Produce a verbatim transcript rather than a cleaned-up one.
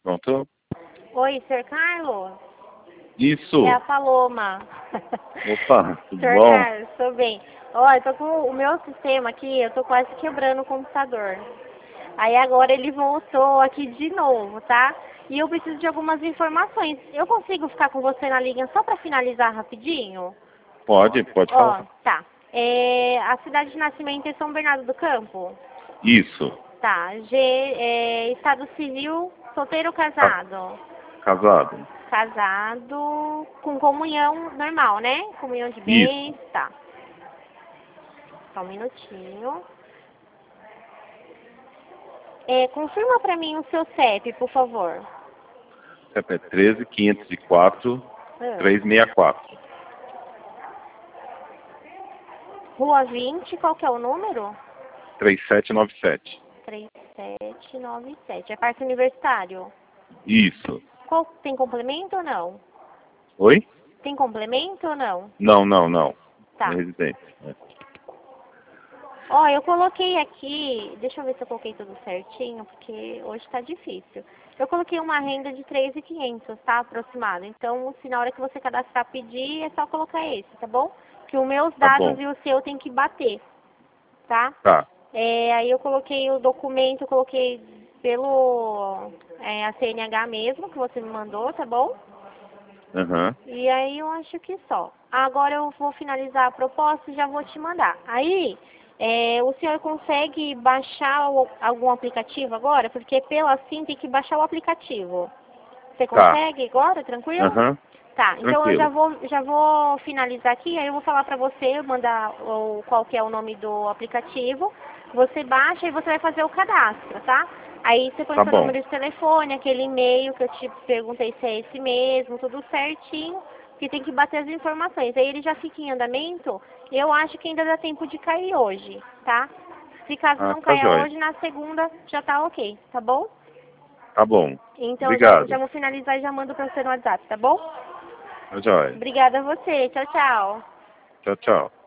Pronto? Oi, senhor Carlos? Isso. É a Paloma. Opa, tudo senhor bom? Carlos, tô bem. Olha, eu tô com o meu sistema aqui, eu tô quase quebrando o computador. Aí agora ele voltou aqui de novo, tá? E eu preciso de algumas informações. Eu consigo ficar com você na linha só pra finalizar rapidinho? Pode, pode Ó, falar. tá. É, a cidade de nascimento é São Bernardo do Campo? Isso. Tá. G, é, estado civil, solteiro ou Ca- casado? casado. Casado com comunhão normal, né? Comunhão de Isso. bens, tá. Só um minutinho. É, confirma pra mim o seu C E P, por favor. C E P é treze, quinhentos e quatro, Ah. trezentos e sessenta e quatro. Rua vinte, qual que é o número? trinta e sete noventa e sete. três sete nove sete. É Parque Universitário. Isso. Qual, tem complemento ou não? Oi? Tem complemento ou não? Não, não, não. Tá. É residência. É. Ó, eu coloquei aqui, deixa eu ver se eu coloquei tudo certinho, porque hoje tá difícil. Eu coloquei uma renda de três mil e quinhentos, tá? Aproximado. Então, se na hora que você cadastrar pedir, é só colocar esse, tá bom? Que os meus Tá dados bom. e o seu tem que bater, tá? Tá. É, aí eu coloquei o documento, eu coloquei pelo é, a C N H mesmo, que você me mandou, tá bom? Aham. E aí eu acho que só. Agora eu vou finalizar a proposta e já vou te mandar. Aí, é, o senhor consegue baixar o- algum aplicativo agora? Porque pela SIM tem que baixar o aplicativo. Você Tá. consegue agora, tranquilo? Aham. Tá, então eu já Tranquilo. vou, já vou finalizar aqui, aí eu vou falar pra você, mandar o, qual que é o nome do aplicativo. Você baixa e você vai fazer o cadastro, tá? Aí você põe Tá seu bom. número de telefone, aquele e-mail que eu te perguntei se é esse mesmo, tudo certinho, que tem que bater as informações. Aí ele já fica em andamento, e eu acho que ainda dá tempo de cair hoje, tá? Se caso Ah, não tá caia jóia. hoje, na segunda já tá ok, tá bom? Tá bom. Então já, já Obrigado. vou finalizar e já mando pra você no WhatsApp, tá bom? Tá jóia. Obrigada a você. Tchau, tchau. Tchau, tchau.